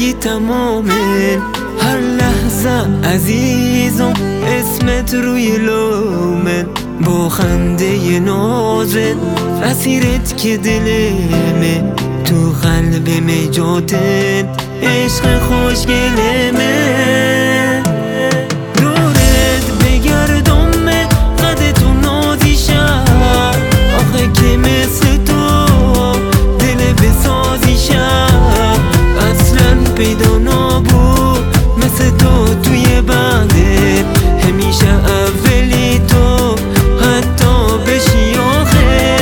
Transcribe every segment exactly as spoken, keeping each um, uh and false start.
زندگی تمامه، هر لحظه عزیزم اسمت روی لومن، با خنده نازت اسیرت که دلمه، تو قلبم جاتت عشق خوشگلمه. دورت بگردم قد تو نازی شب، آخه که مثل تو دل بسازی شب، اصلا پیدا نبود مثل تو توی بعدت، همیشه اولی تو حتی بشی آخر.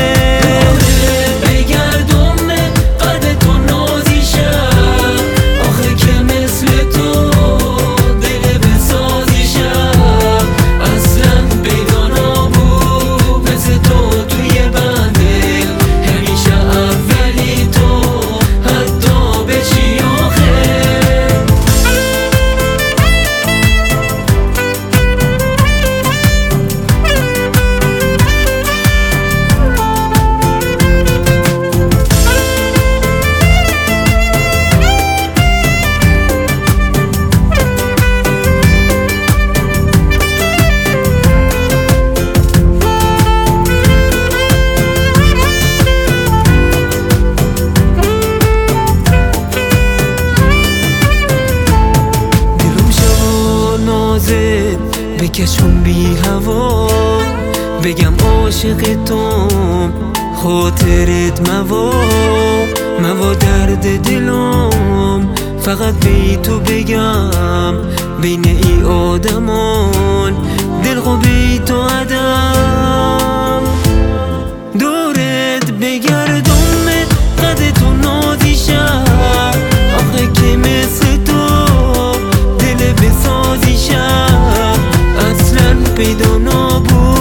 بکشم بی هوا بگم عاشق توم، خاطرت موا موا درد دلم، فقط بی تو بگم بین ای آدمان دل خو بی تو عدم. دورت بگردم قد تو نازی شب، آخه که مثل تو دل بسازی شب، اصلا پیدا نبود